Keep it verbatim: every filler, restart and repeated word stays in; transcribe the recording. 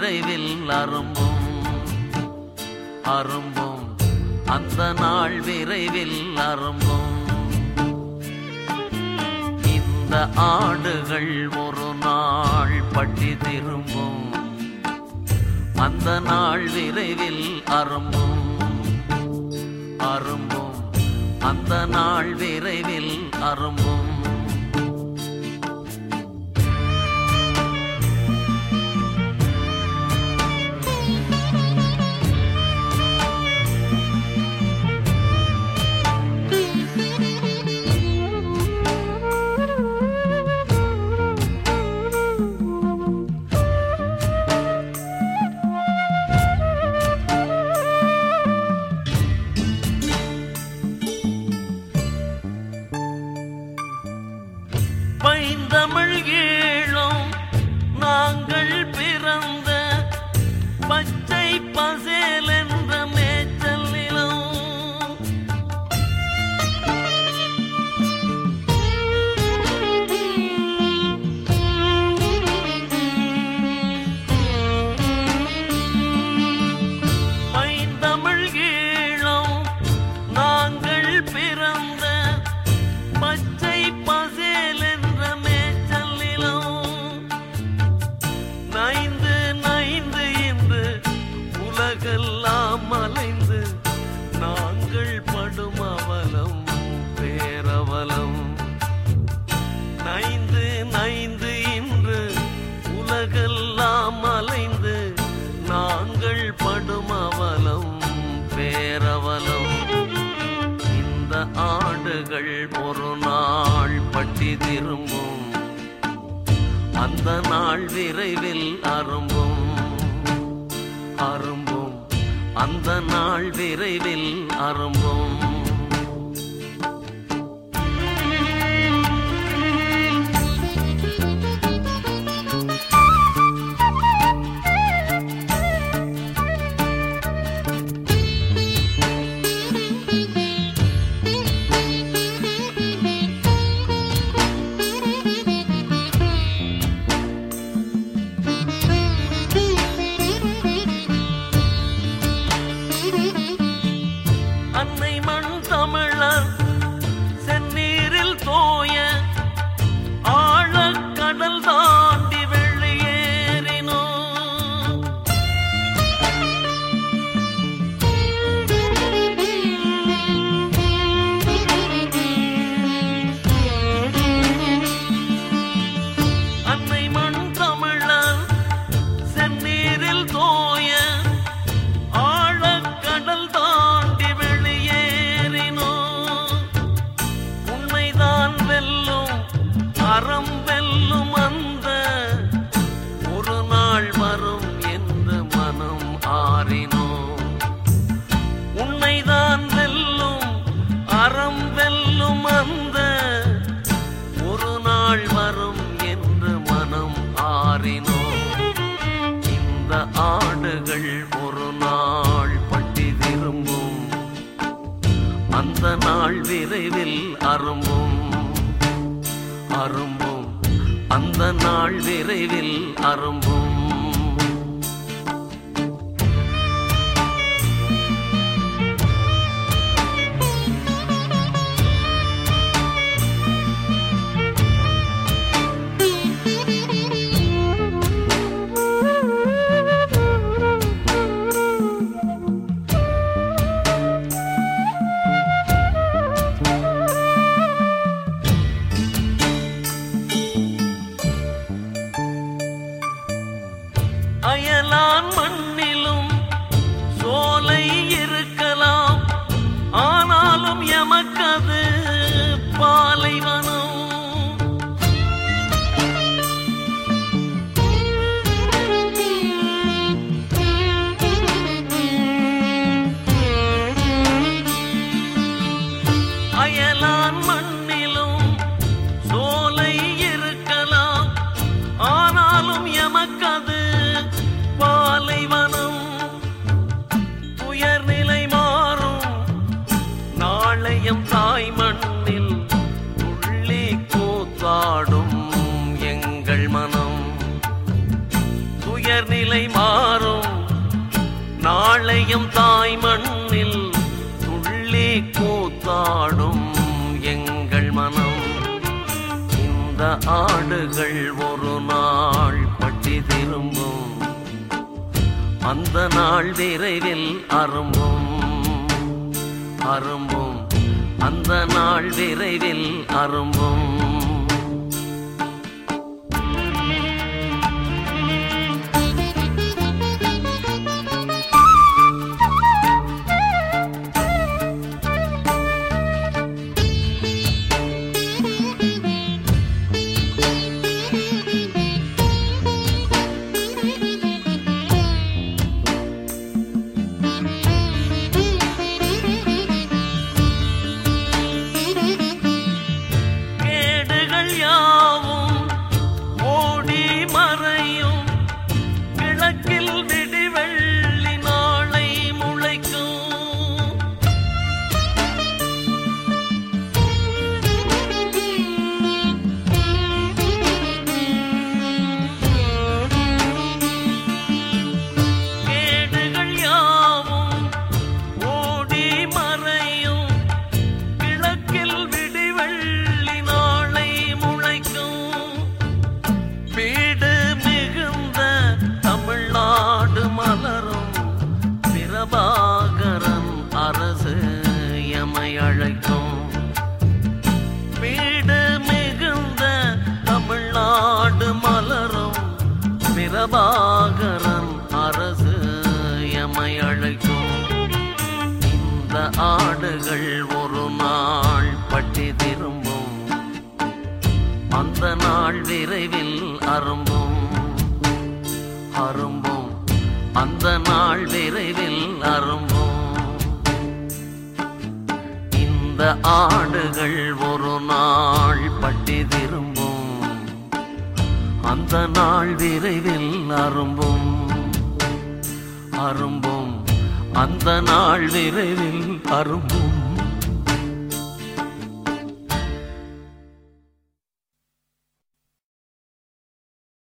விரைவில் அரும்பும் அரும்பும் அந்த நாள் விரைவில் அரும்பும். இந்த ஆடுகள் ஒரு நாள் பட்டி திரும்பும் அந்த நாள் விரைவில் அரும்பும் அரும்பும் அந்த நாள் விரைவில் அரும்பும். பைந்தமிழ் ஈழம் நாங்கள் பிறந்த பச்சை பசேல் என்ற மேய்ச்சல் நிலம். பைந்தமிழ் ஈழம் நாங்கள் பிறந்த பச்சை பசேல் உலகெல்லாம் அலைந்து நாங்கள் படும் அவலம் பேரவலம். நைந்து நைந்து இன்று உலகெல்லாம் அலைந்து நாங்கள் படும் அவலம் பேரவலம். இந்த ஆடுகள் ஒரு நாள் பட்டி திரும்பும் அந்த நாள் விரைவில் அரும்பும் அரும்பும் அந்த நாள் விரைவில் அரும்பும். அன்னை மண் தமிழர் செந்நீரில் தோய ஆழக்கடல் தாண்டி வெளியேறினோ. அன்னை மண் தமிழர் செந்நீரில் தோய ஆழக்கடல் தாண்டி அறம் வெல்லும் அந்த ஒரு நாள் வரும் என்று மனம் ஆறினோ. உன்னைதான் வெல்லும் அறம் வெல்லும் அந்த ஒரு நாள் வரும் என்று மனம் ஆறினோ. இந்த ஆடுகள் ஒரு நாள் பட்டி திரும்பும் அந்த நாள் விரைவில் அரும்பும் அரும்பும் அந்த நாள் விரைவில் அரும்பும். வாழும் தாய் மண்ணில் துள்ளி கூத்தாடும் எங்கள் மனம். இந்த ஆடுகள் ஒரு நாள் பட்டி திரும்பும், அந்த நாள் விரைவில் அரும்பும் அரும்பும் அந்த நாள் விரைவில் அரும்பும். பிரபாகரன் அரசு எமை அழைக்கும். வீடு மிகுந்த தமிழ்நாடு மலரும் பிரபாகரன் அரசு எமை அழைக்கும். இந்த ஆடுகள் ஒரு நாள் பட்டி திரும்பும், அந்த நாள் விரைவில் அரும்பும் அரும்பும் அந்த நாள் விரைவில் அரும்பும். இந்த ஆடுகள் ஒரு நாள் பட்டி திரும்பும், அந்த நாள் விரைவில் அரும்பும் அரும்பும் அந்த நாள் விரைவில் அரும்பும்.